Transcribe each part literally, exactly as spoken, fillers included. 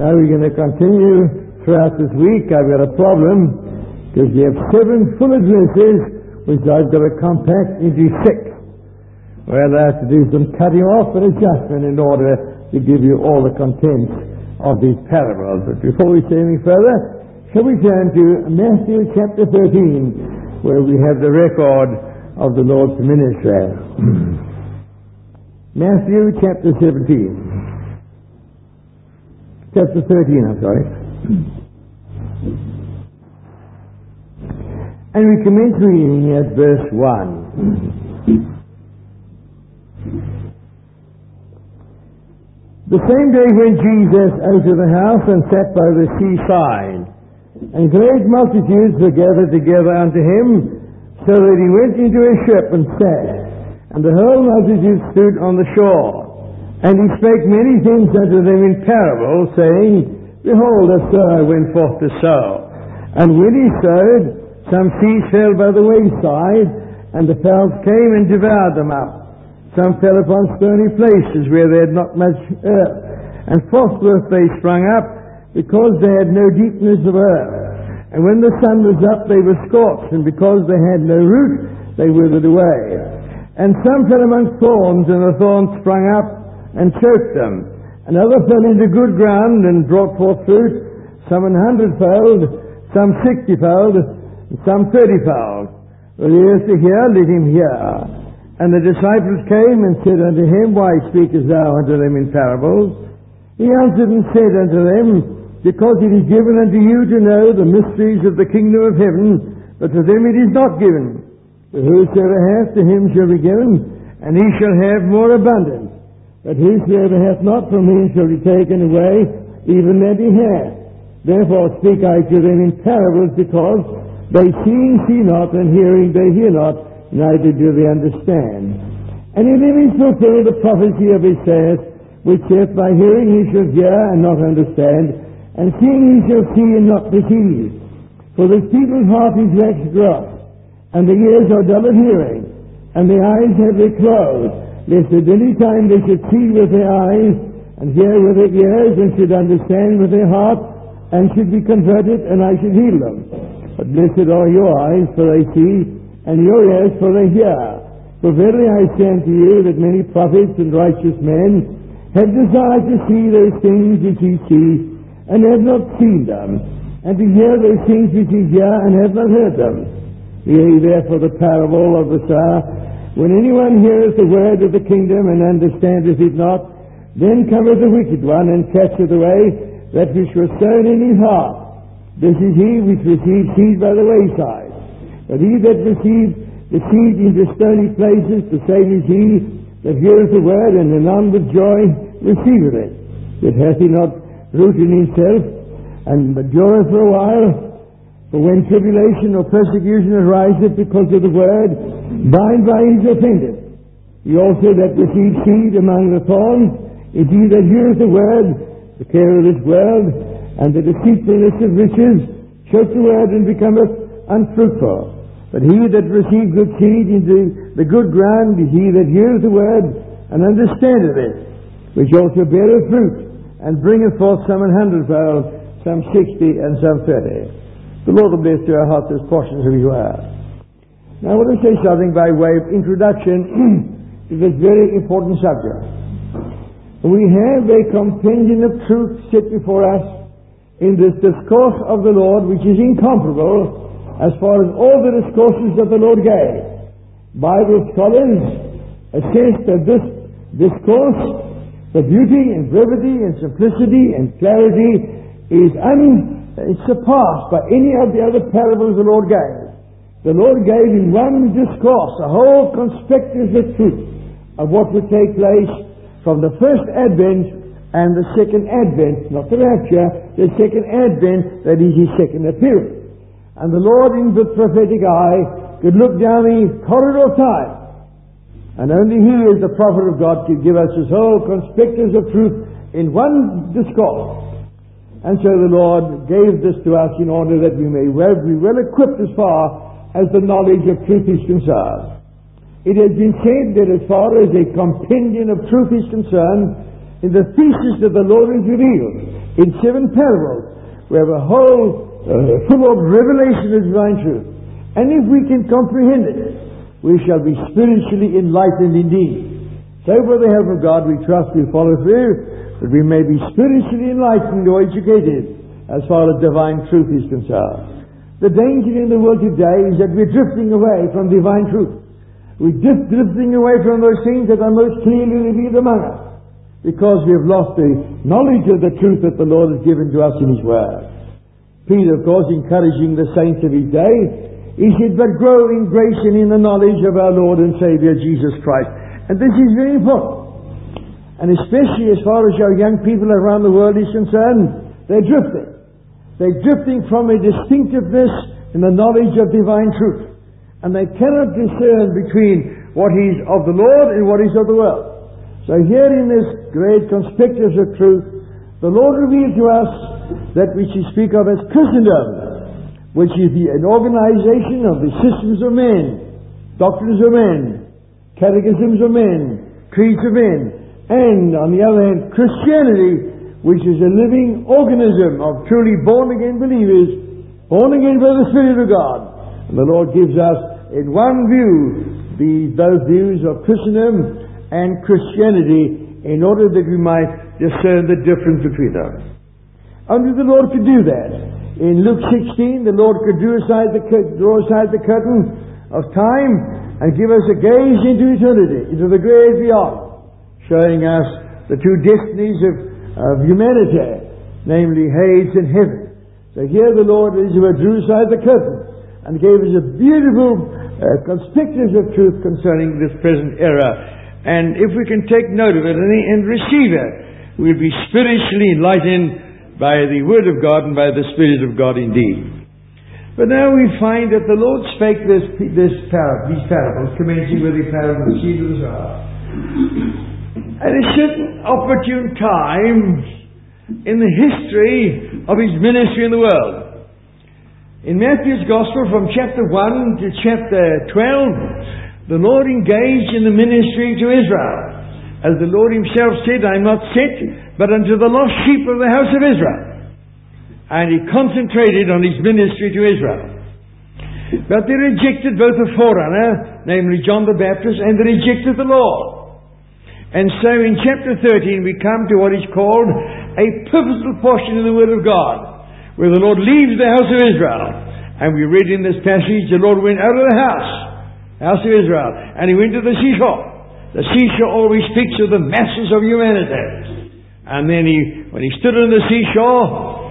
Now we're going to continue throughout this week. I've got a problem because we have seven full addresses which I've got to compact into six. Well, I have to do some cutting off and adjustment in order to give you all the contents of these parables. But before we say any further, shall we turn to Matthew chapter thirteen, where we have the record of the Lord's ministry. Matthew chapter seventeen. Chapter thirteen, I'm sorry. And we commence reading at verse one. The same day when Jesus entered the house and sat by the seaside, and great multitudes were gathered together unto him, so that he went into a ship and sat, and the whole multitude stood on the shore. And he spake many things unto them in parables, saying, Behold, a sower went forth to sow. And when he sowed, some seeds fell by the wayside, and the fowls came and devoured them up. Some fell upon stony places where they had not much earth, and forthwith they sprung up, because they had no deepness of earth. And when the sun was up, they were scorched, and because they had no root, they withered away. And some fell among thorns, and the thorns sprung up and choked them. Another fell into good ground and brought forth fruit, some an hundredfold, some sixtyfold, and some thirtyfold. Well, he is to hear, let him hear. And the disciples came and said unto him, Why speakest thou unto them in parables? He answered and said unto them, Because it is given unto you to know the mysteries of the kingdom of heaven, but to them it is not given. For whosoever hath, to him shall be given, and he shall have more abundance. But whosoever hath not, from him shall be taken away, even that he hath. Therefore speak I to them in parables, because they seeing see not, and hearing they hear not, neither do they understand. And in him is fulfilled the prophecy of Isaiah, which saith, By hearing he shall hear and not understand, and seeing he shall see and not perceive. For the people's heart is waxed gross, and the ears are dull of hearing, and the eyes have they closed, lest at any time they should see with their eyes, and hear with their ears, and should understand with their heart, and should be converted, and I should heal them. But blessed are your eyes, for they see, and your ears, for they hear. For verily I say unto you, that many prophets and righteous men have desired to see those things which ye see, and have not seen them, and to hear those things which ye hear, and have not heard them. Hear ye therefore the parable of the sower. When anyone heareth the word of the kingdom, and understandeth it not, then cometh the wicked one, and catcheth away that which was sown in his heart. This is he which received seed by the wayside. But he that received the seed into stony places, the same is he that heareth the word, and anon with joy receiveth it. Yet hath he not root in himself, and endureth for a while. For when tribulation or persecution ariseth because of the word, by and by he is offended. He also that receives seed among the thorns is he that heareth the word, the care of this world, and the deceitfulness of riches, choke the word and becometh unfruitful. But he that receives good seed into the good ground is he that heareth the word, and understandeth it, which also beareth fruit, and bringeth forth some an hundredfold, some sixty, and some thirty. The Lord will bless to our hearts as portions of His word. Now I want to say something by way of introduction to this very important subject. We have a compendium of truth set before us in this discourse of the Lord, which is incomparable as far as all the discourses that the Lord gave. Bible scholars assess that this discourse, the beauty and brevity and simplicity and clarity, is unsurpassed by any of the other parables the Lord gave. The Lord gave in one discourse a whole conspectus of truth of what would take place from the first advent and the second advent, not the rapture, the second advent, that is His second appearance. And the Lord in the prophetic eye could look down the corridor of time, and only He is the prophet of God to give us His whole conspectus of truth in one discourse. And so the Lord gave this to us in order that we may well be well equipped as far as the knowledge of truth is concerned. It has been said that as far as a compendium of truth is concerned, in the thesis that the Lord has revealed, in seven parables. We have a whole uh, full of revelation of divine truth. And if we can comprehend it, we shall be spiritually enlightened indeed. So by the help of God, we trust we follow through, that we may be spiritually enlightened or educated as far as divine truth is concerned. The danger in the world today is that we're drifting away from divine truth. We're drift, drifting away from those things that are most clearly revealed among us, because we have lost the knowledge of the truth that the Lord has given to us in His Word. Peter, of course, encouraging the saints of his day, he said, but grow in grace and in the knowledge of our Lord and Saviour Jesus Christ. And this is very important. And especially as far as our young people around the world is concerned, they're drifting. They're drifting from a distinctiveness in the knowledge of divine truth. And they cannot discern between what is of the Lord and what is of the world. So here in this great conspicuous of truth, the Lord revealed to us that which we speak of as Christendom, which is the, an organization of the systems of men, doctrines of men, catechisms of men, creeds of men, and on the other hand, Christianity, which is a living organism of truly born-again believers, born again by the Spirit of God. And the Lord gives us in one view the, those views of Christendom and Christianity in order that we might discern the difference between them. Only the Lord could do that. In Luke sixteen, the Lord could draw aside the, draw aside the curtain of time and give us a gaze into eternity, into the grave beyond, showing us the two destinies of, of humanity, namely Hades and heaven. So here the Lord Israel drew aside the curtain and gave us a beautiful uh, conspicuous of truth concerning this present era. And if we can take note of it and, and receive it, we'll be spiritually enlightened by the Word of God and by the Spirit of God indeed. But now we find that the Lord spake this, this par- these parables, commencing with the parable of the seed of the sower, at a certain opportune time in the history of His ministry in the world. In Matthew's Gospel, from chapter one to chapter twelve, the Lord engaged in the ministry to Israel. As the Lord Himself said, I am not sent but unto the lost sheep of the house of Israel. And He concentrated on His ministry to Israel. But they rejected both the forerunner, namely John the Baptist, and they rejected the Lord. And so in chapter thirteen we come to what is called a pivotal portion in the Word of God, where the Lord leaves the house of Israel. And we read in this passage, the Lord went out of the house, house of Israel, and He went to the seashore. The seashore always speaks of the masses of humanity. And then he, when he stood on the seashore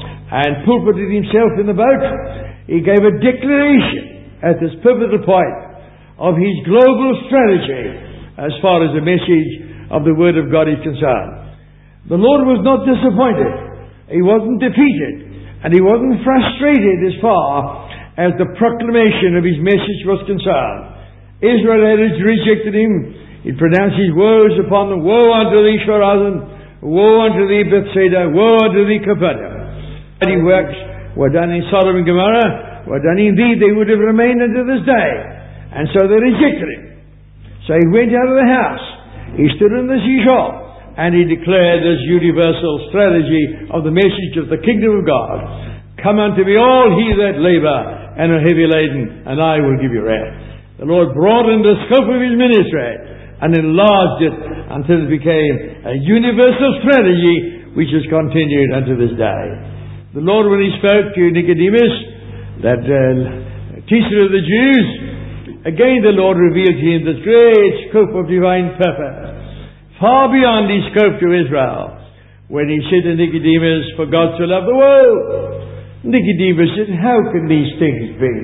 and pulpited himself in the boat, he gave a declaration at this pivotal point of his global strategy as far as the message of the Word of God is concerned. The Lord was not disappointed. He wasn't defeated. And He wasn't frustrated as far as the proclamation of His message was concerned. Israel had rejected Him. He pronounced His woes upon them. Woe unto thee, Chorazin! Woe unto thee, Bethsaida! Woe unto thee, Capernaum! Mighty works were done in Sodom and Gomorrah, were done in thee, they would have remained unto this day. And so they rejected Him. So He went out of the house. He stood on the seashore, and He declared this universal strategy of the message of the kingdom of God. Come unto me all ye that labour and are heavy laden, and I will give you rest. The Lord broadened the scope of His ministry and enlarged it until it became a universal strategy which has continued unto this day. The Lord, when He spoke to Nicodemus, that uh, teacher of the Jews, again the Lord revealed to him this great scope of divine purpose, far beyond His scope to Israel, when He said to Nicodemus, for God so loved the world. Nicodemus said, how can these things be?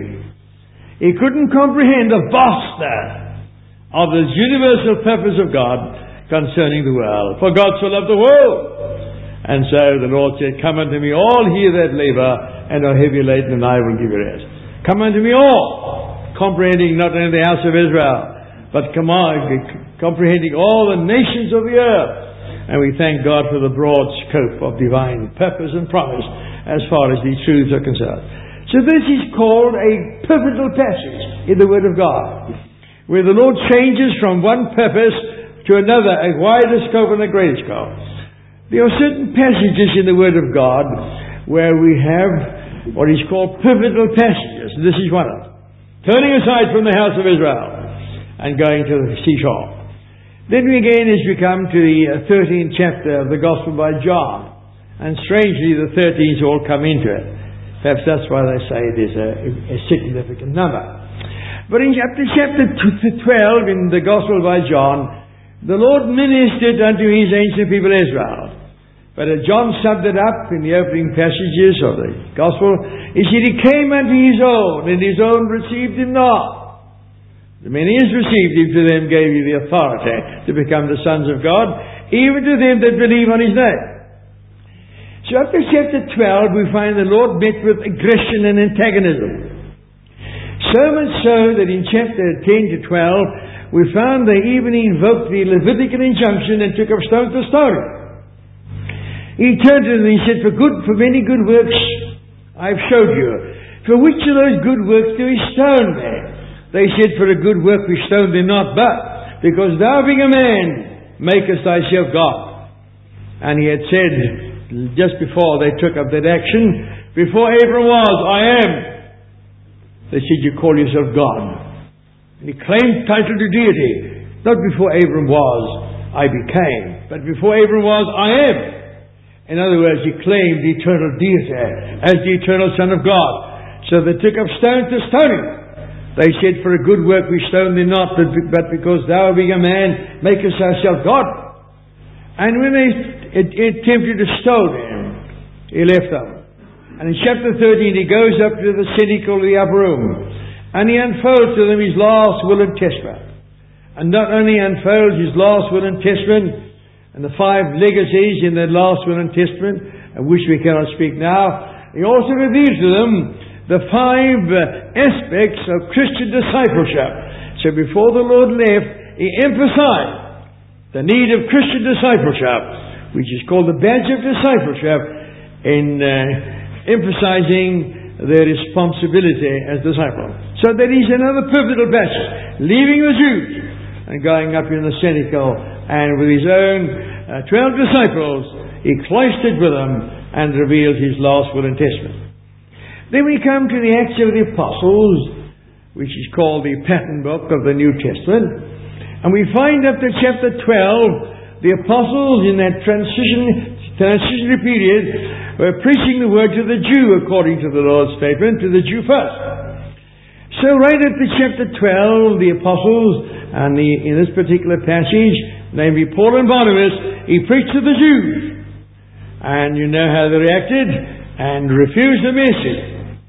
He couldn't comprehend the vastness of the universal purpose of God concerning the world. For God so loved the world. And so the Lord said, come unto me all ye that labour and are heavy laden, and I will give you rest. Come unto me all, comprehending not only the house of Israel, but comprehending all the nations of the earth. And we thank God for the broad scope of divine purpose and promise as far as these truths are concerned. So this is called a pivotal passage in the Word of God, where the Lord changes from one purpose to another, a wider scope and a greater scope. There are certain passages in the Word of God where we have what is called pivotal passages. This is one of them. Turning aside from the house of Israel and going to the seashore. Then we again, as we come to the thirteenth chapter of the Gospel by John, and strangely the thirteens all come into it. Perhaps that's why they say it is a, a significant number. But in chapter, chapter twelve in the Gospel by John, the Lord ministered unto his ancient people Israel. But as John summed it up in the opening passages of the Gospel, he said, he came unto his own, and his own received him not. The many as received him, to them gave he the authority to become the sons of God, even to them that believe on his name. So after chapter twelve, we find the Lord met with aggression and antagonism. So much so that in chapter ten to twelve, we found they even invoked the Levitical injunction and took up stones to stone him. He turned to them and he said, For good, for many good works I've showed you. For which of those good works do we stone me? They said, For a good work we stone thee not, but because thou being a man, makest thyself God. And he had said, just before they took up that action, before Abram was, I am. They said, you call yourself God. And he claimed title to deity. Not before Abram was, I became. But before Abram was, I am. In other words, he claimed the eternal deity as the eternal Son of God. So they took up stones to stone him. They said, For a good work we stone thee not, but, but because thou being a man, makest thyself God. And when they attempted to stone him, he left them. And in chapter thirteen, he goes up to the cenacle of the upper room, and he unfolds to them his last will and testament. And not only unfolds his last will and testament, and the five legacies in that last will and testament, of which we cannot speak now, he also reveals to them the five uh, aspects of Christian discipleship. So before the Lord left, he emphasized the need of Christian discipleship, which is called the badge of discipleship, in uh, emphasizing their responsibility as disciples. So that is another pivotal passage. Leaving the Jews and going up in the cenacle, and with his own uh, twelve disciples, he cloistered with them and revealed his last will and testament. Then we come to the Acts of the Apostles, which is called the pattern book of the New Testament. And we find up to chapter twelve, the apostles in that transition, transitionary period were preaching the word to the Jew, according to the Lord's statement, to the Jew first. So right up to chapter twelve, the apostles, and the, in this particular passage, namely Paul and Barnabas, he preached to the Jews. And you know how they reacted and refused the message.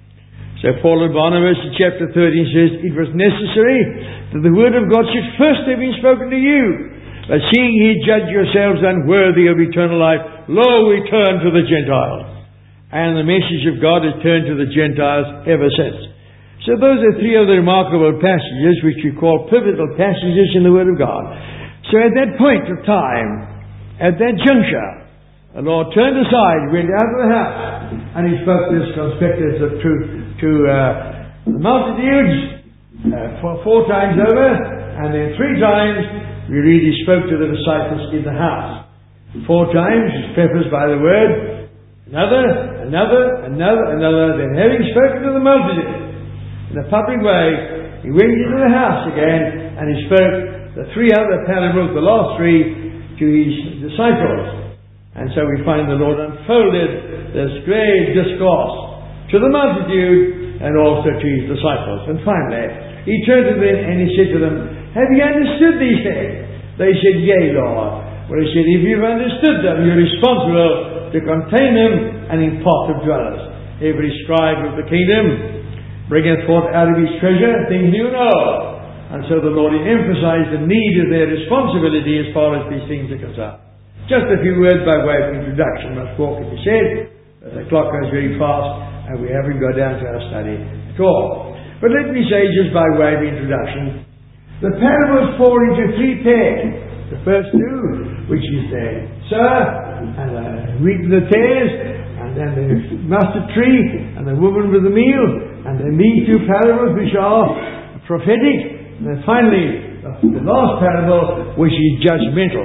So Paul and Barnabas in chapter thirteen says, it was necessary that the word of God should first have been spoken to you. But seeing ye judge yourselves unworthy of eternal life, lo, we turn to the Gentiles. And the message of God has turned to the Gentiles ever since. So those are three of the remarkable passages which we call pivotal passages in the Word of God. So at that point of time, at that juncture, the Lord turned aside, went out of the house, and he spoke this conspicuous of truth to uh, the multitudes uh, for four times over, and then three times we read he spoke to the disciples in the house. Four times is prefaced by the word, another, another, another, another. Then having spoken to the multitude in a public way, he went into the house again, and he spoke the three other parables, the last three, to his disciples. And so we find the Lord unfolded this great discourse to the multitude and also to his disciples. And finally, he turned to them and he said to them, have you understood these things? They said, yea, Lord. Well, he said, if you've understood them, you're responsible to contain them and impart them to others. Every scribe of the kingdom bringeth forth out of his treasure things new and old. And so the Lord emphasized the need of their responsibility as far as these things are concerned. Just a few words by way of introduction. Much more can be said, but the clock goes very fast and we haven't got down to our study at all. But let me say, just by way of introduction, the parables fall into three pairs. The first two, which is the sower and the wheat and the tares, and then the mustard tree and the woman with the meal, and then these two parables which are prophetic, and then finally the last parable which is judgmental.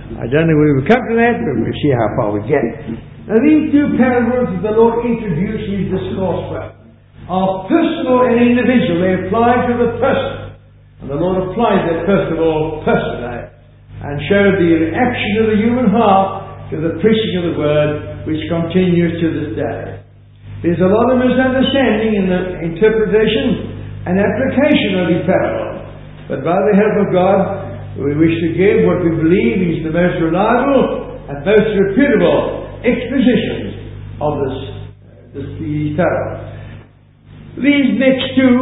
I don't know whether we'll come to that, but we'll see how far we get. Now these two parables that the Lord introduced his discourse with are personal and individual. They apply to the person. And the Lord applied that first of all personally and showed the reaction of the human heart to the preaching of the word, which continues to this day. There's a lot of misunderstanding in the interpretation and application of these parables. But by the help of God, we wish to give what we believe is the most reliable and most reputable expositions of this, this these parables. These next two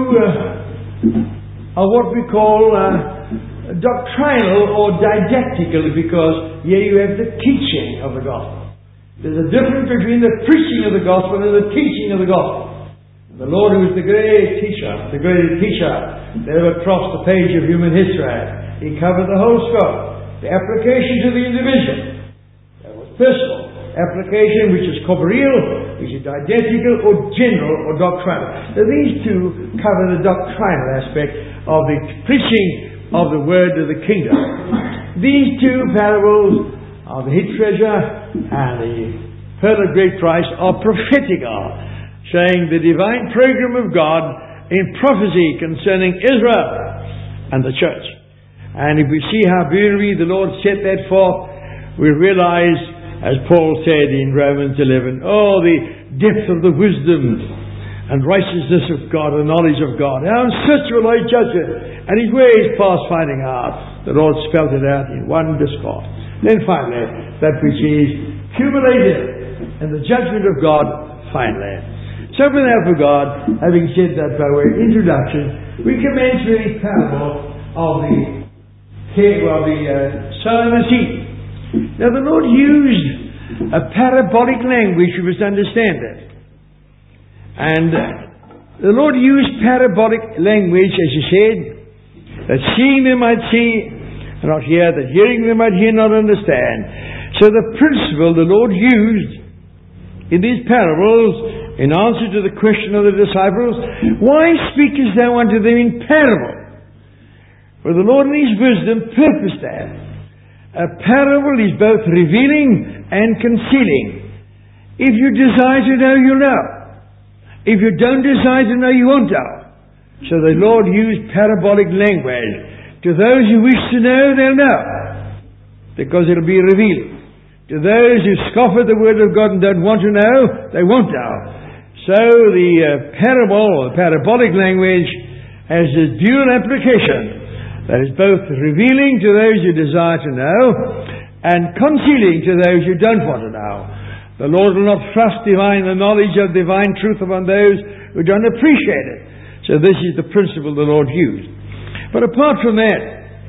uh, are what we call uh, doctrinal or didactical, because here you have the teaching of the gospel. There's a difference between the preaching of the gospel and the teaching of the gospel. The Lord, who is the great teacher, the greatest teacher that ever crossed the page of human history, he covered the whole scope. The application to the individual, that was personal. Application which is corporeal, which is identical or general or doctrinal. So these two cover the doctrinal aspect of the preaching of the word of the kingdom. These two parables of the hid treasure and the pearl of great price are prophetical, showing the divine program of God in prophecy concerning Israel and the church. And if we see how beautifully the Lord set that forth, we realize, as Paul said in Romans eleven, oh, the depth of the wisdom and righteousness of God, the knowledge of God. How unsearchable are his judgment, and his ways past finding out. The Lord spelled it out in one discourse. Then finally, that which is cumulative in the judgment of God, finally. So with the help of God, having said that by way of introduction, we commence with the parable of the, of the uh, sower and the seed. Now the Lord used a parabolic language, you must understand that. And uh, the Lord used parabolic language, as he said, that seeing they might see and not hear, that hearing they might hear, not understand. So the principle the Lord used in these parables, in answer to the question of the disciples, why speakest thou unto them in parable? For the Lord in his wisdom purposed that. A parable is both revealing and concealing. If you desire to know, you'll know. If you don't desire to know, you won't know. So the Lord used parabolic language. To those who wish to know, they'll know, because it'll be revealed. To those who scoff at the word of God and don't want to know, they won't know. So the uh, parable, or parabolic language, has a dual application. That is both revealing to those who desire to know and concealing to those who don't want to know. The Lord will not thrust divine the knowledge of divine truth upon those who don't appreciate it. So this is the principle the Lord used. But apart from that,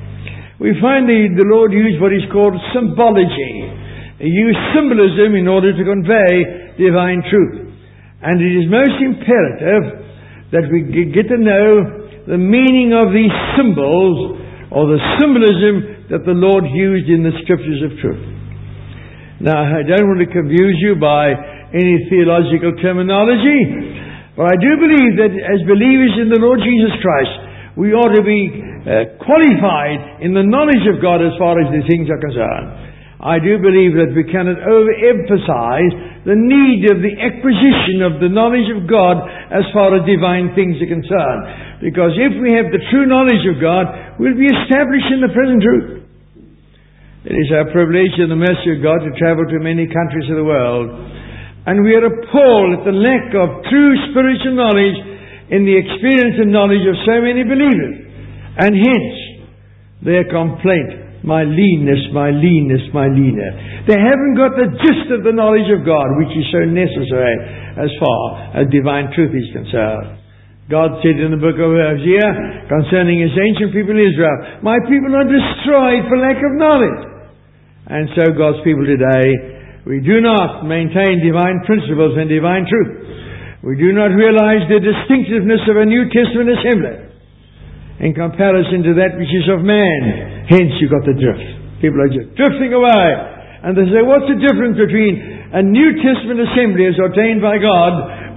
we find the, the Lord used what is called symbology. He used symbolism in order to convey divine truth. And it is most imperative that we get to know the meaning of these symbols, or the symbolism that the Lord used in the scriptures of truth. Now, I don't want to confuse you by any theological terminology, but I do believe that as believers in the Lord Jesus Christ, we ought to be uh, qualified in the knowledge of God as far as these things are concerned. I do believe that we cannot overemphasize the need of the acquisition of the knowledge of God as far as divine things are concerned. Because if we have the true knowledge of God, we'll be established in the present truth. It is our privilege and the mercy of God to travel to many countries of the world. And we are appalled at the lack of true spiritual knowledge in the experience and knowledge of so many believers. And hence, their complaint, my leanness, my leanness, my leanness. They haven't got the gist of the knowledge of God, which is so necessary as far as divine truth is concerned. God said in the book of Hosea concerning his ancient people Israel, my people are destroyed for lack of knowledge. And so God's people today, we do not maintain divine principles and divine truth. We do not realize the distinctiveness of a New Testament assembly in comparison to that which is of man. Hence you got the drift. People are just drifting away. And they say, what's the difference between a New Testament assembly as ordained by God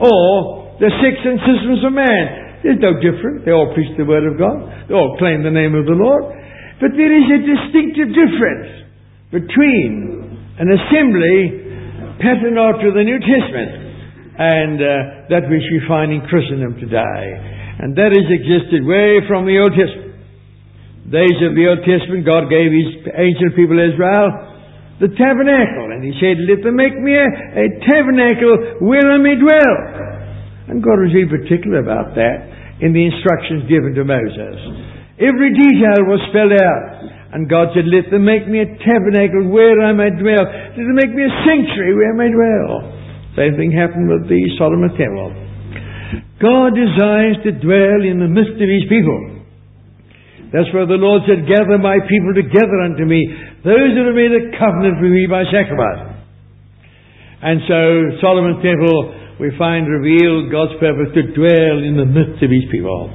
or the sects and systems of man? There's no difference. They all preach the word of God. They all claim the name of the Lord. But there is a distinctive difference. between an assembly patterned after the New Testament and uh, that which we find in Christendom today. And that has existed way from the Old Testament. Days of the Old Testament, God gave His ancient people Israel the tabernacle, and He said, let them make me a, a tabernacle where I may dwell. And God was very particular about that in the instructions given to Moses. Every detail was spelled out. And God said, let them make me a tabernacle where I may dwell. Let them make me a sanctuary where I may dwell. Same thing happened with the Solomon Temple. God desires to dwell in the midst of His people. That's why the Lord said, gather my people together unto me, those that have made a covenant with me by sacrifice. And so, Solomon's Temple, we find revealed God's purpose to dwell in the midst of His people.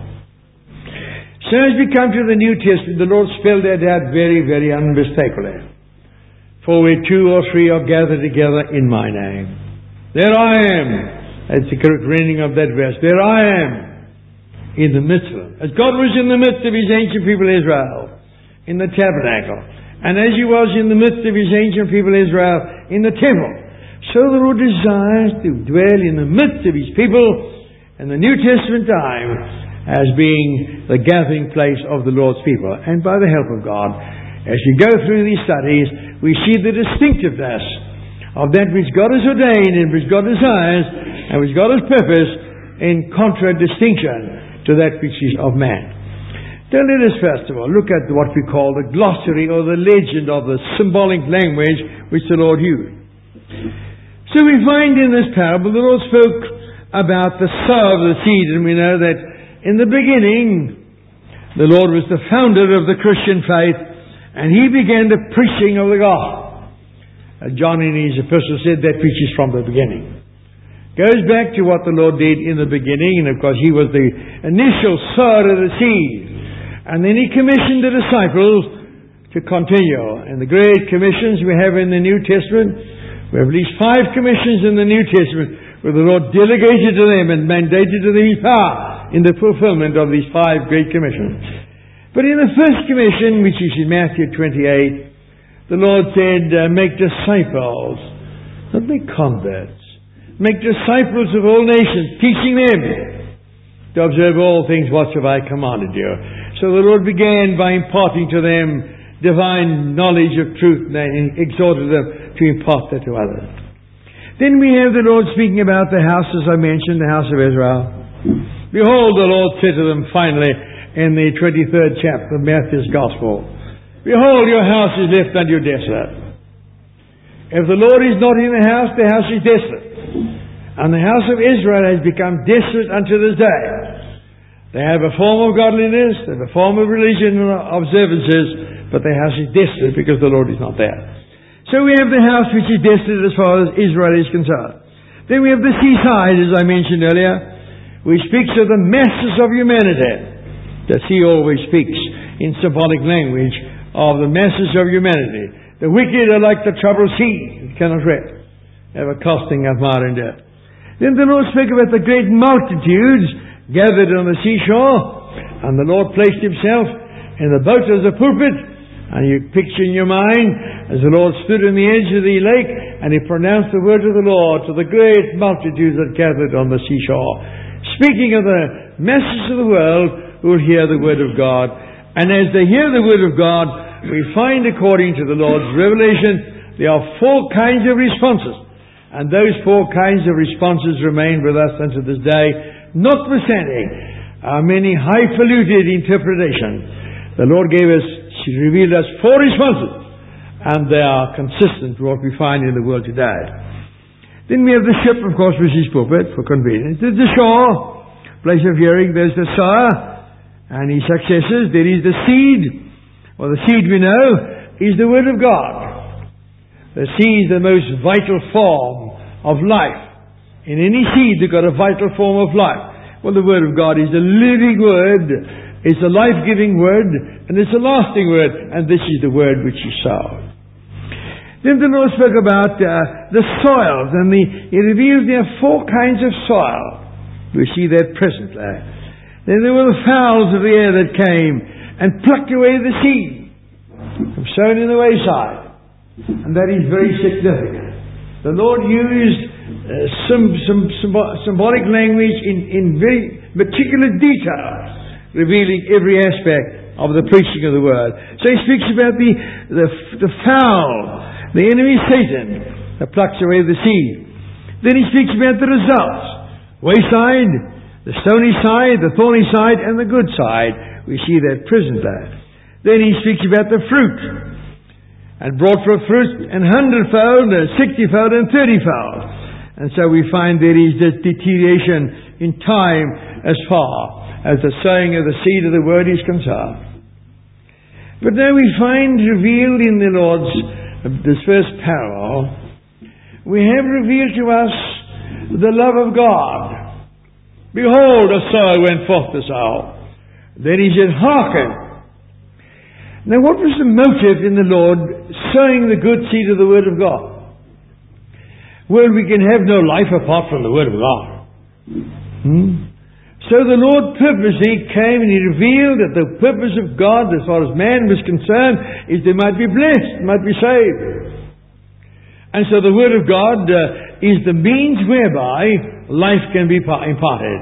So as we come to the New Testament, the Lord spelled that out very, very unmistakably. For where two or three are gathered together in my name, there I am. That's the correct rendering of that verse. There I am in the midst of them. As God was in the midst of His ancient people Israel in the tabernacle, and as He was in the midst of His ancient people Israel in the temple, so the Lord desires to dwell in the midst of His people in the New Testament time as being the gathering place of the Lord's people. And by the help of God, as we go through these studies, we see the distinctiveness of that which God has ordained and which God desires and which God has purposed in contradistinction to that which is of man. Then let us first of all look at what we call the glossary or the legend of the symbolic language which the Lord used. So we find in this parable the Lord spoke about the sower of the seed, and we know that in the beginning the Lord was the founder of the Christian faith, and He began the preaching of the gospel. John in his epistle said that which is from the beginning. Goes back to what the Lord did in the beginning, and of course He was the initial sower of the seed. And then He commissioned the disciples to continue. And the great commissions we have in the New Testament, we have at least five commissions in the New Testament where the Lord delegated to them and mandated to them His power in the fulfillment of these five great commissions. But in the first commission, which is in Matthew twenty-eight, the Lord said, uh, make disciples, not make converts. Make disciples of all nations, teaching them to observe all things whatsoever I commanded you. So the Lord began by imparting to them divine knowledge of truth, and exhorted them to impart that to others. Then we have the Lord speaking about the house, as I mentioned, the house of Israel. Behold, the Lord said to them finally in the twenty-third chapter of Matthew's Gospel, behold, your house is left unto you desolate. If the Lord is not in the house, the house is desolate. And the house of Israel has become desolate unto this day. They have a form of godliness, they have a form of religion and observances, but their house is desolate because the Lord is not there. So we have the house which is desolate as far as Israel is concerned. Then we have the seaside, as I mentioned earlier, which speaks of the masses of humanity. The sea always speaks in symbolic language of the masses of humanity. The wicked are like the troubled sea, it cannot rest, ever costing of mire and death. Then the Lord spoke about the great multitudes gathered on the seashore, and the Lord placed Himself in the boat as a pulpit, and you picture in your mind as the Lord stood on the edge of the lake, and He pronounced the word of the Lord to the great multitudes that gathered on the seashore, speaking of the masses of the world who will hear the word of God. And as they hear the word of God, we find, according to the Lord's revelation, there are four kinds of responses. And those four kinds of responses remain with us unto this day, notwithstanding our many highfalutin interpretations. The Lord gave us, He revealed us four responses, and they are consistent with what we find in the world today. Then we have the ship, of course, which is pulpit for convenience. There's the shore, place of hearing. There's the sower and his successors. There is the seed. Well, the seed, we know, is the Word of God. The seed is the most vital form of life. In any seed, they've got a vital form of life. Well, the Word of God is a living Word. It's a life-giving Word, and it's a lasting Word, and this is the Word which He sowed. Then the Lord spoke about uh, the soils, and the, He revealed there are four kinds of soil. We see that presently. Then there were the fowls of the air that came and plucked away the seed from sown in the wayside. And that is very significant. The Lord used uh, some, some symbo- symbolic language in, in very particular detail, revealing every aspect of the preaching of the Word. So he speaks about the, the, the fowl, the enemy Satan, that plucks away the seed. Then he speaks about the results. Wayside, the stony side, the thorny side, and the good side. We see that present there. Then he speaks about the fruit. And brought forth fruit an hundredfold, and sixtyfold, and thirtyfold. And so we find there is this deterioration in time as far as the sowing of the seed of the Word is concerned. But now we find revealed in the Lord's, this first parable, we have revealed to us the love of God. Behold, a sower went forth to sow. Then he said, hearken. Now what was the motive in the Lord sowing the good seed of the Word of God? Well, we can have no life apart from the Word of God. Hmm? So the Lord purposely came and He revealed that the purpose of God as far as man was concerned is they might be blessed, might be saved. And so the Word of God uh, is the means whereby life can be imparted.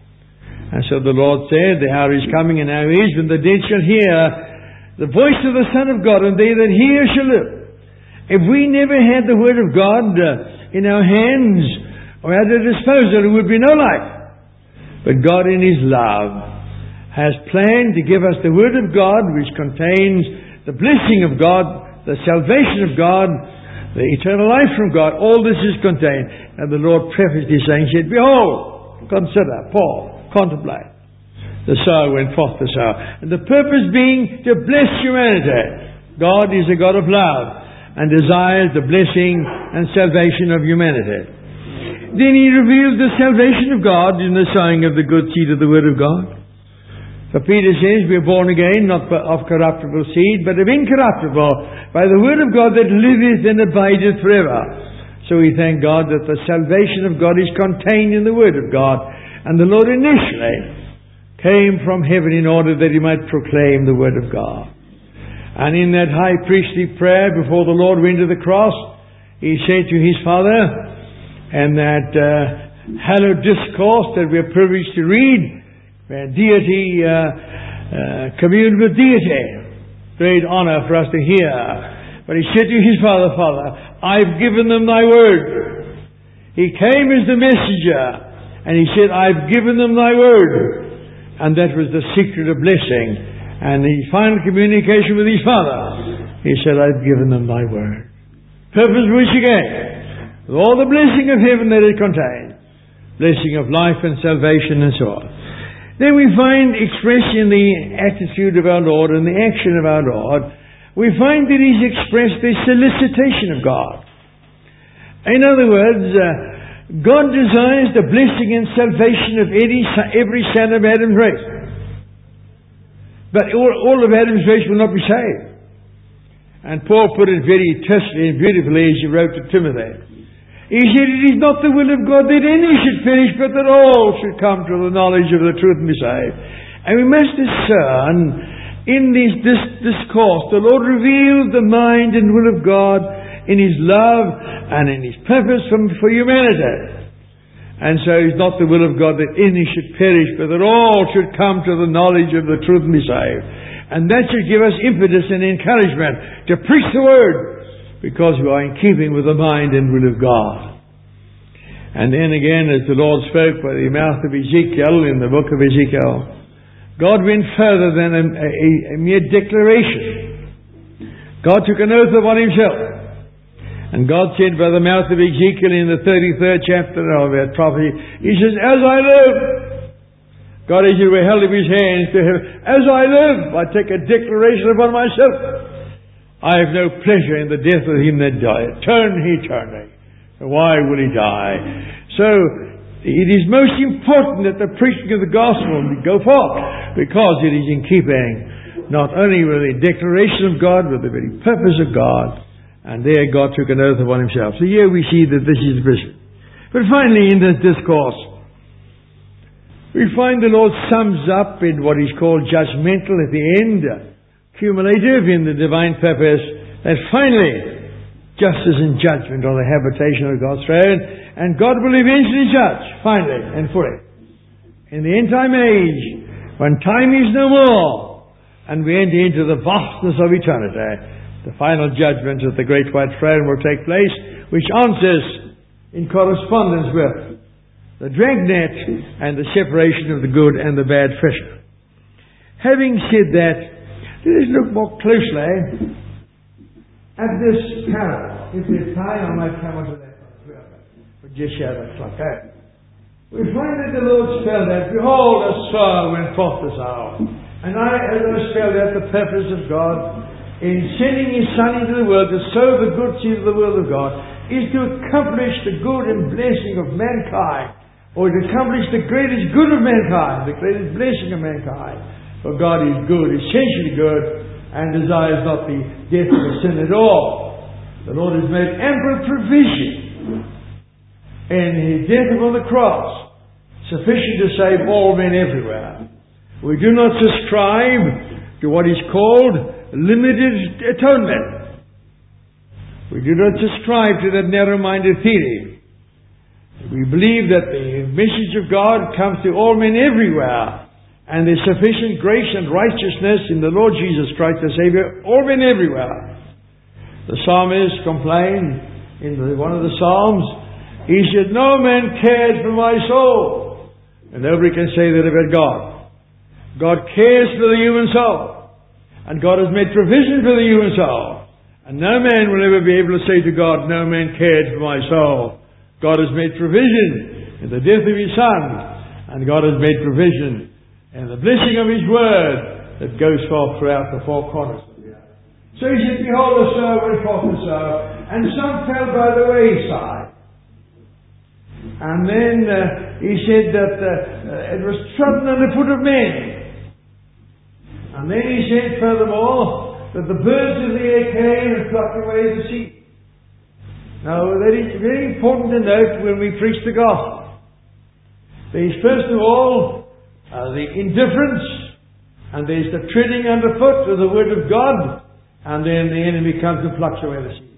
And so the Lord said, the hour is coming and now is when the dead shall hear the voice of the Son of God, and they that hear shall live. If we never had the Word of God uh, in our hands or at our disposal, there would be no life. But God in His love has planned to give us the Word of God, which contains the blessing of God, the salvation of God, the eternal life from God. All this is contained. And the Lord prefaced His saying, he said, behold, consider, Paul, contemplate. The sower went forth to sow. And the purpose being to bless humanity. God is a God of love and desires the blessing and salvation of humanity. Then He revealed the salvation of God in the sowing of the good seed of the Word of God. For Peter says, we are born again, not of corruptible seed, but of incorruptible, by the Word of God that liveth and abideth forever. So we thank God that the salvation of God is contained in the Word of God. And the Lord initially came from heaven in order that He might proclaim the Word of God. And in that high priestly prayer before the Lord went to the cross, He said to His Father, and that uh, hallowed discourse that we are privileged to read, where deity uh, uh, communed with deity, great honor for us to hear. But He said to His Father, Father, I've given them Thy Word. He came as the messenger, and He said, I've given them Thy Word. And that was the secret of blessing. And the final communication with His Father, He said, I've given them Thy Word. Purpose which He gave, with all the blessing of heaven that it contained, blessing of life and salvation and so on. Then we find expressed in the attitude of our Lord and the action of our Lord, we find that He's expressed the solicitation of God. In other words, uh, God desires the blessing and salvation of every, every son of Adam's race. But all, all of Adam's race will not be saved. And Paul put it very tersely and beautifully as he wrote to Timothy. He said, it is not the will of God that any should perish, but that all should come to the knowledge of the truth and be saved. And we must discern in this, this discourse, the Lord revealed the mind and will of God in His love and in His purpose for, for humanity. And so it's not the will of God that any should perish, but that all should come to the knowledge of the truth and be saved. And that should give us impetus and encouragement to preach the Word, because we are in keeping with the mind and will of God. And then again, as the Lord spoke by the mouth of Ezekiel in the book of Ezekiel, God went further than a, a, a mere declaration. God took an oath upon Himself. And God said by the mouth of Ezekiel in the thirty-third chapter of that prophecy, He says, as I live, God as He held up His hands to heaven, as I live, I take a declaration upon myself. I have no pleasure in the death of him that dieth. Turn he turning. Why will he die? So, it is most important that the preaching of the gospel go forth, because it is in keeping not only with the declaration of God, but the very purpose of God. And there God took an oath upon Himself. So here we see that this is the vision. But finally in this discourse, we find the Lord sums up in what is called judgmental at the end, cumulative in the divine purpose, that finally justice and judgment are the habitation of God's throne, and God will eventually judge, finally and fully. In the end time age, when time is no more, and we enter into the vastness of eternity, the final judgment of the great white throne will take place, which answers in correspondence with the dragnet and the separation of the good and the bad fisher. Having said that, let us look more closely at this parable. If there's time, I might come on to that one. But just share that clock out. We find that the Lord spelled out, behold, a sower went forth this hour. And I, as I spelled out the purpose of God in sending His Son into the world to sow the good seed of the will of God, is to accomplish the good and blessing of mankind, or to accomplish the greatest good of mankind, the greatest blessing of mankind. For God is good, essentially good, and desires not the death of sin at all. The Lord has made ample provision in His death upon the cross, sufficient to save all men everywhere. We do not subscribe to what is called limited atonement. We do not subscribe to that narrow-minded theory. We believe that the message of God comes to all men everywhere, and there's sufficient grace and righteousness in the Lord Jesus Christ the Savior, all men everywhere. The psalmist complained in the, one of the Psalms, he said, no man cares for my soul. And nobody can say that about God. God cares for the human soul. And God has made provision for the human soul. And no man will ever be able to say to God, no man cared for my soul. God has made provision in the death of His Son. And God has made provision in the blessing of His Word that goes forth throughout the four corners of the earth. So He said, behold, the sower went forth to sow, and some fell by the wayside. And then uh, He said that uh, it was trodden under the foot of men. And then He said, furthermore, that the birds of the air came and plucked away the seed. Now, that is very important to note when we preach the gospel. There is, first of all, uh, the indifference, and there's the treading underfoot of the Word of God, and then the enemy comes and plucks away the seed.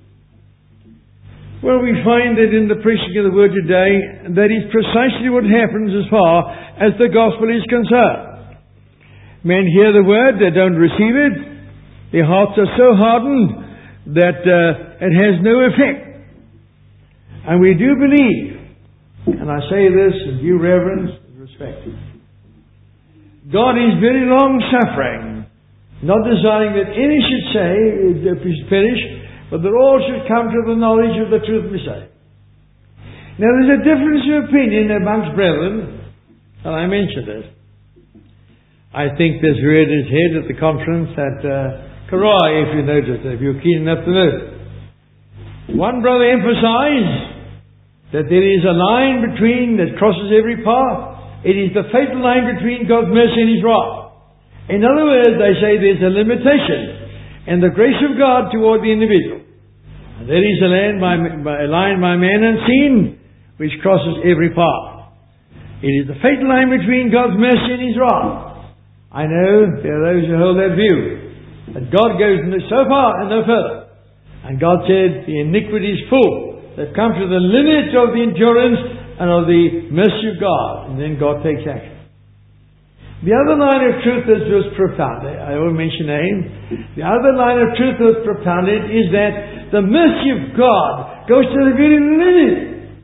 Well, we find that in the preaching of the Word today, that is precisely what happens as far as the gospel is concerned. Men hear the Word, they don't receive it. Their hearts are so hardened that uh, it has no effect. And we do believe, and I say this in due reverence and respect, God is very long-suffering, not desiring that any should say, perish, but that all should come to the knowledge of the truth we say. Now there's a difference of opinion amongst brethren, and I mentioned it. I think this reared its head at the conference at uh, Karai, if you noticed it, if you're keen enough to know. One brother emphasized that there is a line between, that crosses every path. It is the fatal line between God's mercy and His wrath. In other words, they say there's a limitation in the grace of God toward the individual. And there is a line by, by, a line by man unseen which crosses every path. It is the fatal line between God's mercy and His wrath. I know there are those who hold that view, that God goes so far and no further. And God said, the iniquity is full. They've come to the limit of the endurance and of the mercy of God. And then God takes action. The other line of truth that was propounded, I won't mention names, the other line of truth that was propounded is that the mercy of God goes to the very limit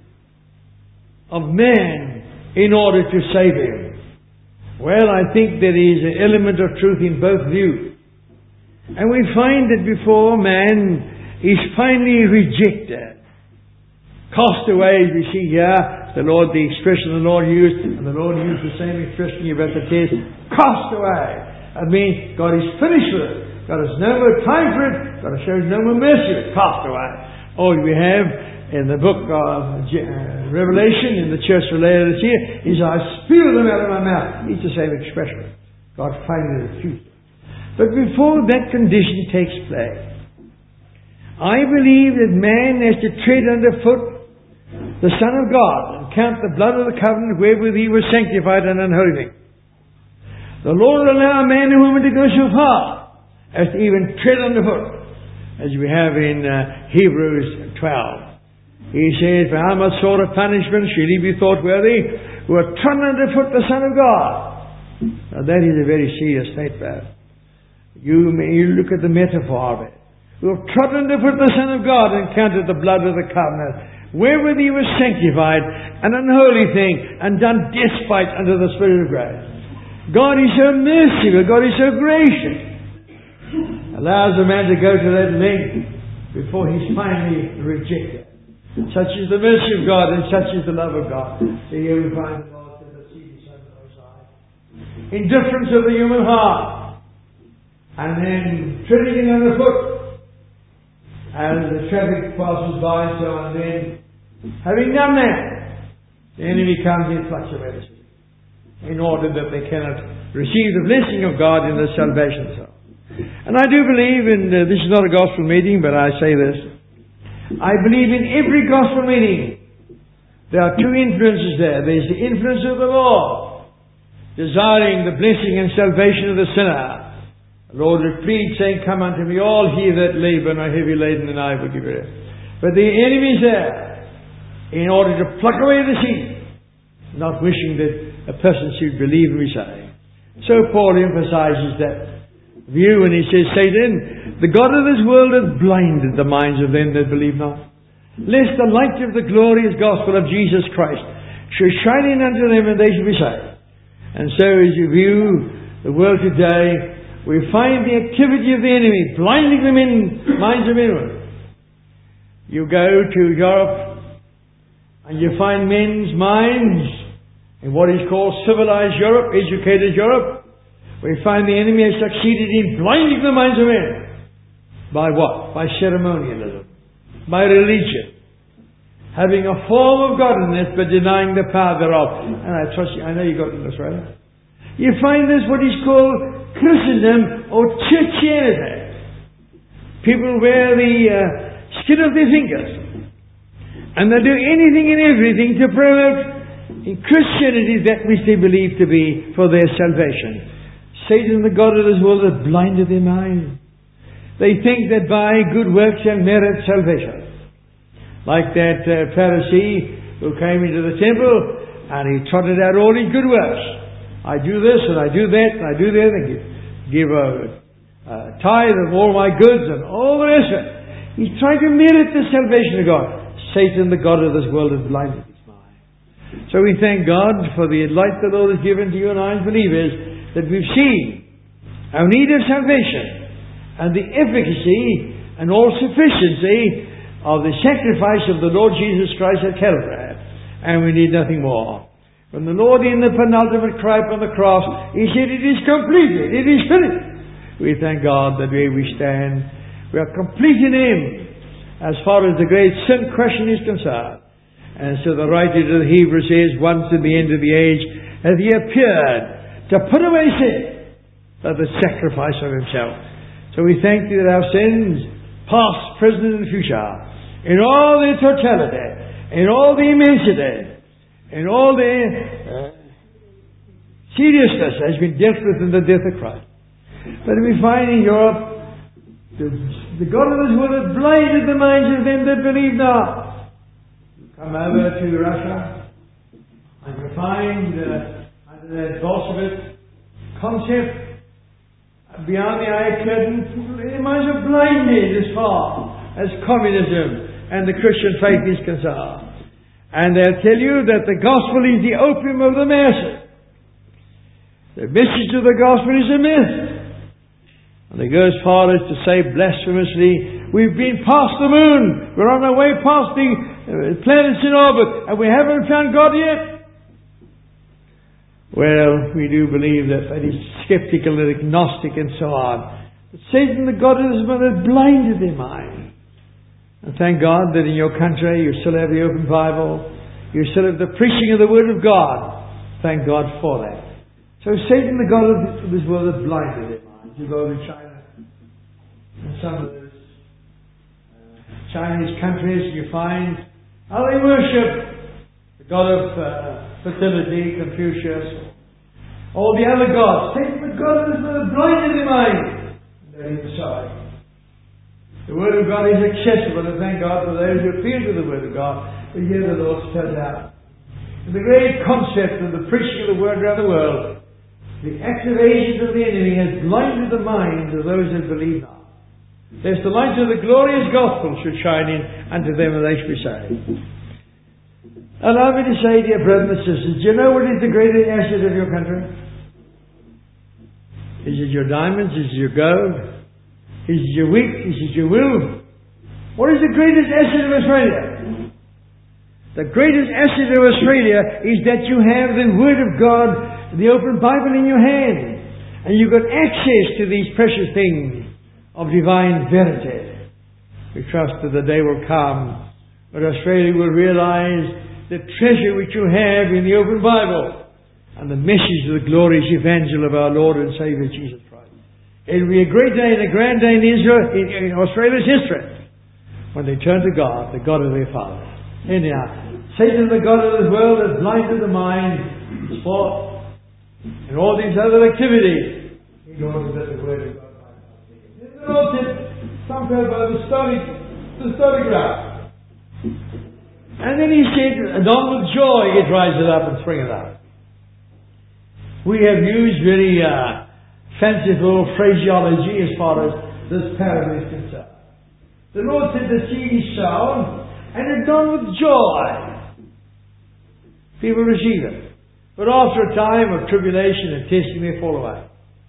of man in order to save him. Well, I think there is an element of truth in both views. And we find that before man is finally rejected, cast away, as we see here, the Lord, the expression the Lord used, and the Lord used the same expression about the test, cast away. That means God is finished with it. God has no more time for it. God shows no more mercy. Cast away. All we have in the book of Revelation, in the church of Laodicea, is I spew them out of my mouth. It's the same expression. God finally refused it. But before that condition takes place, I believe that man has to tread underfoot the Son of God and count the blood of the covenant wherewith he was sanctified and unholy. The Lord will allow man and woman to go so far as to even tread underfoot as we have in uh, Hebrews twelve. He says, "For how much sort of punishment should he be thought worthy who hath trodden underfoot the Son of God?" Now that is a very serious statement. You may you look at the metaphor of it. Who have trodden underfoot the Son of God and counted the blood of the covenant, wherewith he was sanctified, an unholy thing, and done despite unto the Spirit of grace. God is so merciful, God is so gracious. Allows a man to go to that length before he's finally rejected. Such is the mercy of God, and such is the love of God. So here we find the Lord to the seed Son of the side. Indifference of the human heart. And then treading it underfoot as the traffic passes by and so on. Then, having done that, the enemy comes in flux of mercy, in order that they cannot receive the blessing of God in the salvation soul. And I do believe, and uh, this is not a gospel meeting, but I say this, I believe in every gospel meeting there are two influences there. There's the influence of the Lord, desiring the blessing and salvation of the sinner. The Lord would plead, saying, "Come unto me, all ye that labour and are heavy laden, and I will give you rest." But the enemy is there in order to pluck away the seed, not wishing that a person should believe and be saved. So Paul emphasizes that view when he says, "Satan, the God of this world hath blinded the minds of them that believe not, lest the light of the glorious gospel of Jesus Christ should shine in unto them, and they should be saved." And so as you view the world today, we find the activity of the enemy blinding the men, minds of men. You go to Europe and you find men's minds in what is called civilized Europe, educated Europe. We find the enemy has succeeded in blinding the minds of men. By what? By ceremonialism. By religion. Having a form of godliness but denying the power thereof. And I trust you, I know you got this right. You find this what is called Christendom or Churchianity. People wear the uh, skin of their fingers. And they do anything and everything to promote in Christianity that which they believe to be for their salvation. Satan, the God of this world, has blinded their minds. They think that by good works shall merit salvation. Like that uh, Pharisee who came into the temple and he trotted out all his good works. I do this and I do that and I do that and give, give a, a tithe of all my goods and all the rest of it. He's trying to merit the salvation of God. Satan, the God of this world, has blinded his mind. So we thank God for the light the Lord has given to you and I as believers, that we've seen our need of salvation and the efficacy and all sufficiency of the sacrifice of the Lord Jesus Christ at Calvary. And we need nothing more. When the Lord in the penultimate cry upon the cross, He said, "It is completed, it is finished." We thank God that where we stand, we are complete in Him as far as the great sin question is concerned. And so the writer to the Hebrews says, "Once at the end of the age hath He appeared to put away sin by the sacrifice of Himself." So we thank Thee that our sins, past, present and future, in all their totality, in all the immensity, in all the uh, seriousness has been dealt with in the death of Christ. But we find in Europe, the, the God of this world has blinded the minds of them that believe not. You come over to Russia, and you find uh, under that Bolshevik concept, beyond the Iron Curtain, their minds are blinded as far as communism and the Christian faith is concerned. And they'll tell you that the gospel is the opium of the masses. The message of the gospel is a myth. And they go as far as to say blasphemously, "We've been past the moon. We're on our way past the uh, planets in orbit, and we haven't found God yet." Well, we do believe that that is skeptical and agnostic and so on. But Satan, the God of this world, has blinded their mind. And thank God that in your country you still have the open Bible. You still have the preaching of the Word of God. Thank God for that. So Satan, the God of this world, has blinded their minds. You go to China, and some of those uh, Chinese countries, you find how they worship the God of uh, fertility, Confucius, all the other gods. Satan, the God of this world, has blinded their minds. They're inside. The Word of God is accessible, and thank God for those who appeal to the Word of God, who hear the Lord spelled out. And the great concept of the preaching of the Word around the world, the active agent of the enemy has blinded the minds of those who believe not. Lest the light of the glorious gospel should shine in unto them, and they should be saved. Allow me to say, dear brothers and sisters, do you know what is the greatest asset of your country? Is it your diamonds? Is it your gold? Is it your wit? Is it your will? What is the greatest asset of Australia? The greatest asset of Australia is that you have the Word of God, the open Bible in your hand. And you've got access to these precious things of divine verity. We trust that the day will come when Australia will realize the treasure which you have in the open Bible and the message of the glorious evangel of our Lord and Saviour Jesus Christ. It will be a great day and a grand day in Israel, in, in Australia's history, when they turn to God, the God of their fathers. Anyhow, Satan, the God of this world, has blinded the mind, sport, and all these other activities in order that the Word of God might not be. The Lord said, some fell by the stony, the stony ground. And then he said, and on with joy it riseth up and springeth up. We have used very uh, fanciful phraseology as far as this parable is concerned. The Lord said the seed is sown, and it's done with joy. People receive it. But after a time of tribulation and testing, they fall away.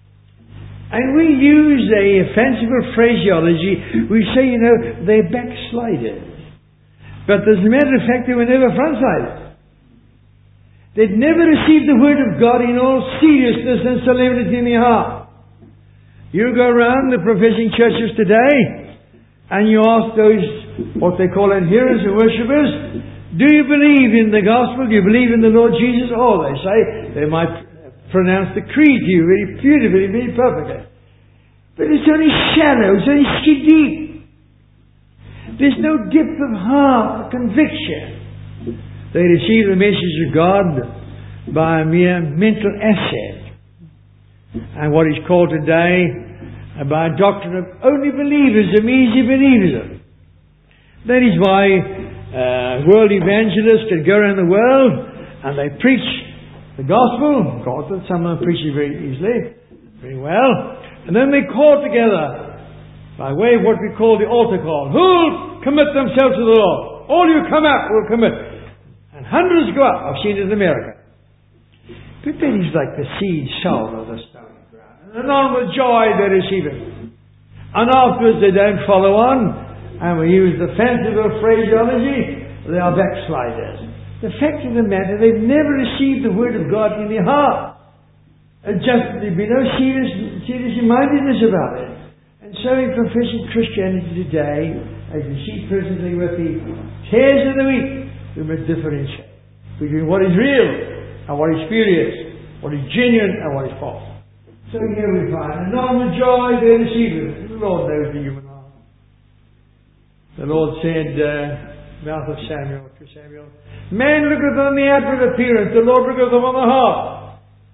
And we use a fanciful phraseology. We say, you know, they're backsliders. But as a matter of fact, they were never frontsided. They'd never received the Word of God in all seriousness and solemnity in their heart. You go around the professing churches today, and you ask those, what they call adherents and worshippers, do you believe in the gospel? Do you believe in the Lord Jesus? Oh, they say, they might pronounce the creed to you very beautifully, very perfectly. But it's only shallow, it's only skin deep. There's no depth of heart, conviction. They receive the message of God by a mere mental asset. And what is called today by a doctrine of only believism, easy believism. That is why uh, world evangelists can go around the world and they preach the gospel. God, some of them preach it very easily, very well. And then they call together by way of what we call the altar call. Who'll commit themselves to the Lord? All you come out will commit. And hundreds go up. I've seen it in America. But that is like the seed sown on the stony ground. And on with joy they receive it. And afterwards they don't follow on. And we use the fanciful phraseology. They are backsliders. The fact of the matter, they've never received the Word of God in their heart. And just there'd be no serious, serious mindedness about it. And so in professing Christianity today, as we see presently with the tares of the wheat, we must differentiate between what is real and what is spurious, what is genuine and what is false. So here we find, and not with joy they receive it. The Lord knows the human heart. The Lord said, uh, mouth of Samuel to Samuel, man looketh on the outward appearance, the Lord looketh upon the heart.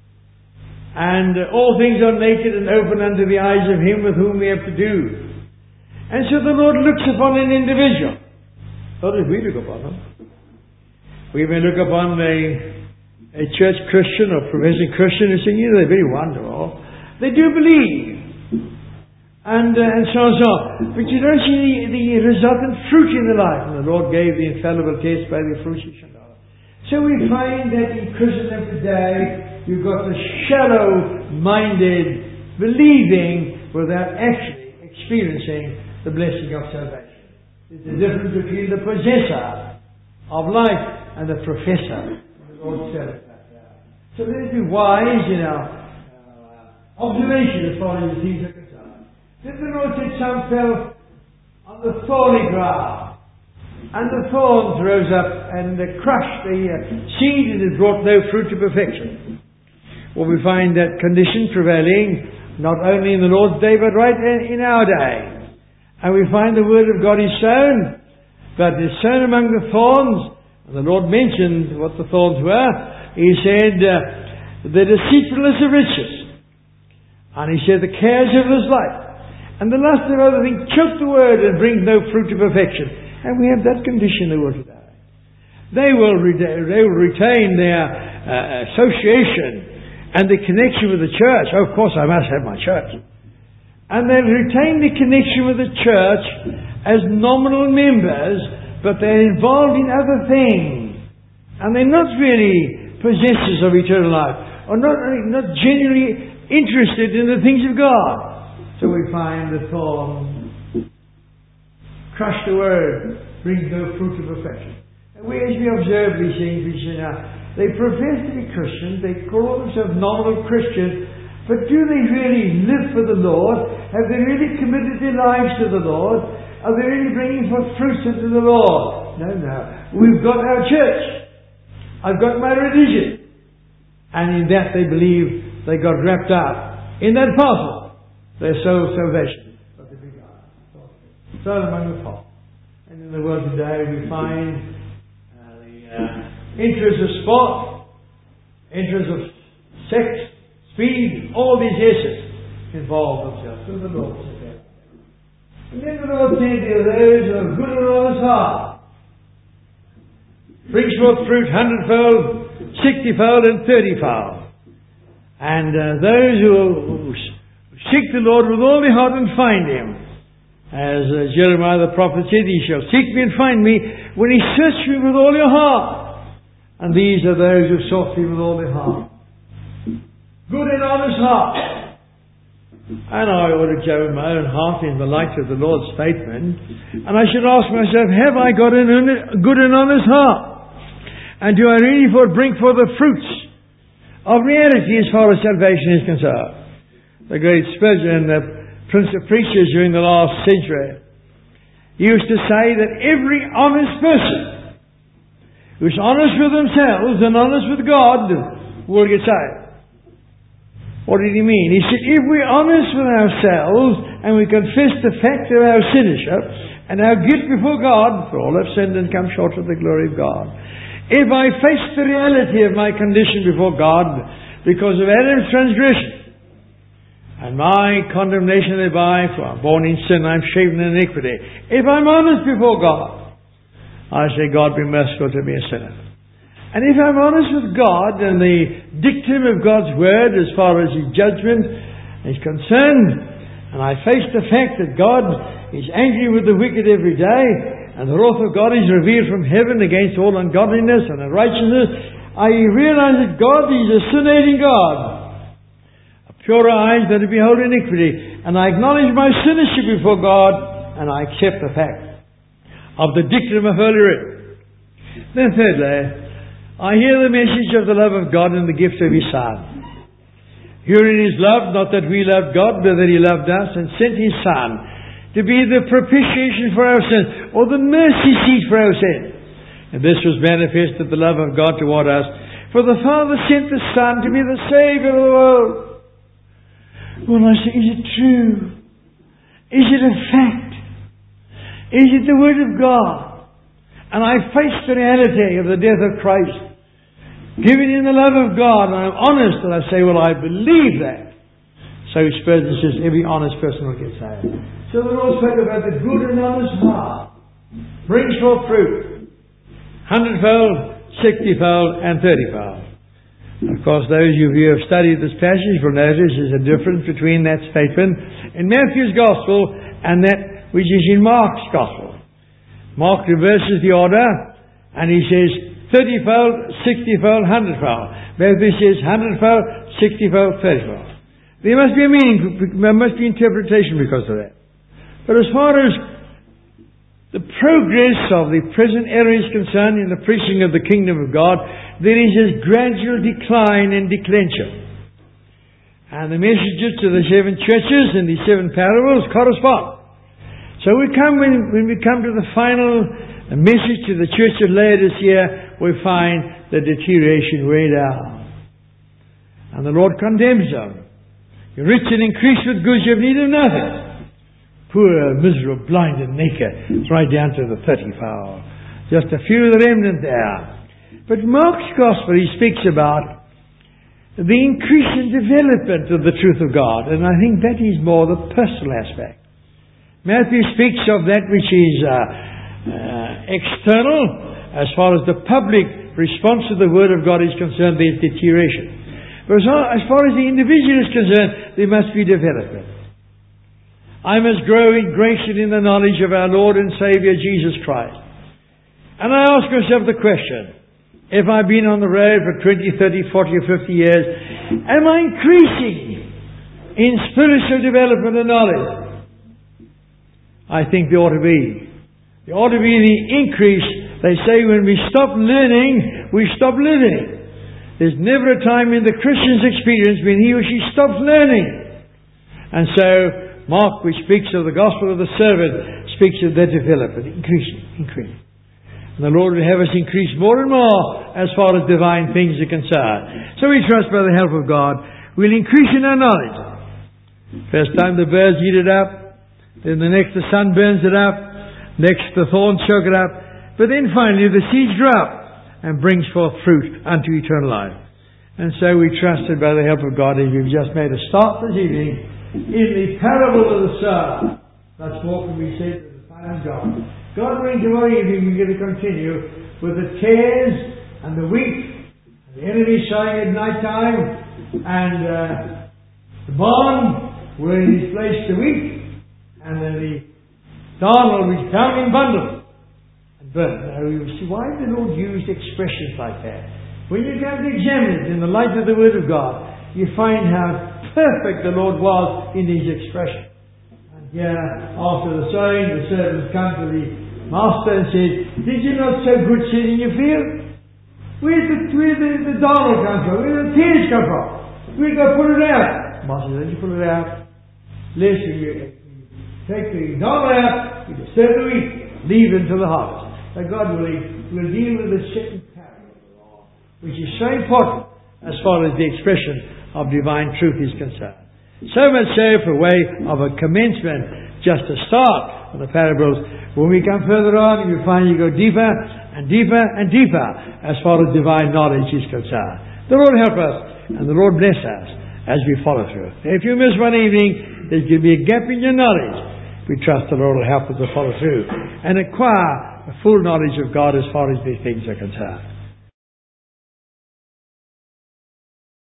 And uh, all things are naked and open unto the eyes of him with whom we have to do. And so the Lord looks upon an individual. Not as we look upon them. We may look upon a, a church Christian or professing Christian and say, you know, they're very wonderful. They do believe. And, uh, and so on and so on. But you don't see the, the resultant fruit in the life. And the Lord gave the infallible test by the fruit you shall know. So we find that in Christendom today, you've got the shallow-minded believing without actually experiencing the blessing of salvation. There's a difference between the possessor of life and the professor. The Lord said that. So let us be wise in our uh, observation as far as the things are concerned. Then the Lord said some fell on the thorny ground, and the thorns rose up and uh, crushed the uh, seed, and it brought no fruit to perfection. Well, we find that condition prevailing not only in the Lord's day but right in our day. And we find the Word of God is sown, but it's sown among the thorns. And the Lord mentioned what the thorns were. He said, uh, the deceitfulness of riches. And He said, the cares of this life. And the lust of other things choke the word and bring no fruit to perfection. And we have that condition in the world today. They will, re- they will retain their uh, association and the connection with the church. Oh, of course, I must have my church. And they'll retain the connection with the church as nominal members, but they're involved in other things. And they're not really possessors of eternal life, or not, not genuinely interested in the things of God. So we find the thorn crush the word, brings no fruit of perfection. And we, as we observe these things, we say now, they profess to be Christians, they call themselves nominal Christians, but do they really live for the Lord? Have they really committed their lives to the Lord? Are they really bringing forth fruits unto the Lord? No, no. We've got our church. I've got my religion. And in that they believe they got wrapped up in that parcel. Their soul salvation. But they began. So among the folk. And in the world today we find uh, the uh, interests of sport, interests of sex, speed, all these issues involve themselves. So the Lord said that. And then the Lord said, there are those who are good and honest heart. Brings forth fruit hundredfold, sixtyfold, and thirtyfold. And uh, those who, who seek the Lord with all their heart and find Him. As uh, Jeremiah the prophet said, He shall seek me and find me when He search me with all your heart. And these are those who sought me with all their heart. Good and honest heart. And I ought to examine my own heart in the light of the Lord's statement. And I should ask myself, have I got a good and honest heart? And do I really bring forth the fruits of reality as far as salvation is concerned? The great Spurgeon, the Prince of Preachers during the last century, used to say that every honest person who's honest with themselves and honest with God will get saved. What did he mean? He said, if we're honest with ourselves and we confess the fact of our sinnership and our guilt before God, for all have sinned and come short of the glory of God. If I face the reality of my condition before God because of Adam's transgression, and my condemnation thereby, for I'm born in sin, I'm shaven in iniquity. If I'm honest before God, I say, God be merciful to me a sinner. And if I'm honest with God and the dictum of God's word as far as His judgment is concerned, and I face the fact that God is angry with the wicked every day, and the wrath of God is revealed from heaven against all ungodliness and unrighteousness, I realize that God is a sin-hating God. Purer eyes that behold iniquity, and I acknowledge my sinnership before God, and I accept the fact of the dictum of Holy Writ. Then thirdly, I hear the message of the love of God and the gift of His Son. Herein is love, not that we loved God, but that He loved us and sent His Son to be the propitiation for our sins, or the mercy seat for our sins. And this was manifested the love of God toward us, for the Father sent the Son to be the Saviour of the world. Well, I say, is it true? Is it a fact? Is it the Word of God? And I face the reality of the death of Christ, given in the love of God, and I'm honest, and I say, well, I believe that. So Spurgeon says, every honest person will get saved. So the Lord spoke about the good and honest heart brings forth fruit, hundredfold, sixtyfold, and thirtyfold. Of course, those of you who have studied this passage will notice there's a difference between that statement in Matthew's Gospel and that which is in Mark's Gospel. Mark reverses the order and he says thirtyfold, sixtyfold, hundredfold. Matthew says hundredfold, sixtyfold, thirtyfold. There must be a meaning, there must be interpretation because of that. But as far as the progress of the present era is concerned in the preaching of the kingdom of God, there is a gradual decline and declension. And the messages to the seven churches and the seven parables correspond. So we come when, when we come to the final message to the church of Laodicea, we find the deterioration way down. And the Lord condemns them. You're rich and increased with goods, you have need of nothing. Poor, miserable, blind and naked. It's right down to the thirty-fold. Just a few of the remnant there. But Mark's Gospel, he speaks about the increase and development of the truth of God. And I think that is more the personal aspect. Matthew speaks of that which is uh, uh, external. As far as the public response to the Word of God is concerned, there's deterioration. But as far, as far as the individual is concerned, there must be development. I must grow in grace and in the knowledge of our Lord and Saviour Jesus Christ. And I ask myself the question, if I've been on the road for twenty, thirty, forty or fifty years, am I increasing in spiritual development and knowledge? I think there ought to be. There ought to be the increase. They say when we stop learning, we stop living. There's never a time in the Christian's experience when he or she stops learning. And so, Mark, which speaks of the gospel of the servant, speaks of that development, increasing, increasing. And the Lord will have us increase more and more as far as divine things are concerned. So we trust by the help of God, we'll increase in our knowledge. First time the birds eat it up, then the next the sun burns it up, next the thorns choke it up, but then finally the seeds grow up and brings forth fruit unto eternal life. And so we trusted by the help of God, as we've just made a start this evening, in the parable of the sower. That's what can be said to the Son of God. God willing, tomorrow evening we're going to continue with the tares and the wheat, and the enemy sowing at night time, and uh, the barn where he's placed the wheat, and then the darnel which down in bundles and burnt. Now you see, why the Lord used expressions like that? When you come to examine it in the light of the Word of God, you find how perfect the Lord was in His expression. And here, after the sowing, the servants come to the master and said, "Did you not sow good seed in your field? Where's the, where the, the darnel come from? Where the tares come from? We've got to put it out." The master said, "Don't you put it out? Lest you take the darnel out, you disturb the wheat, leave until the harvest." So God willing, will deal with the second parable, which is so important as far as the expression of divine truth is concerned. So much so for way of a commencement, just a start of the parables. When we come further on, you find you go deeper and deeper and deeper as far as divine knowledge is concerned. The Lord help us and the Lord bless us as we follow through. If you miss one evening, there's going to be a gap in your knowledge. We trust the Lord will help us to follow through and acquire a full knowledge of God as far as these things are concerned.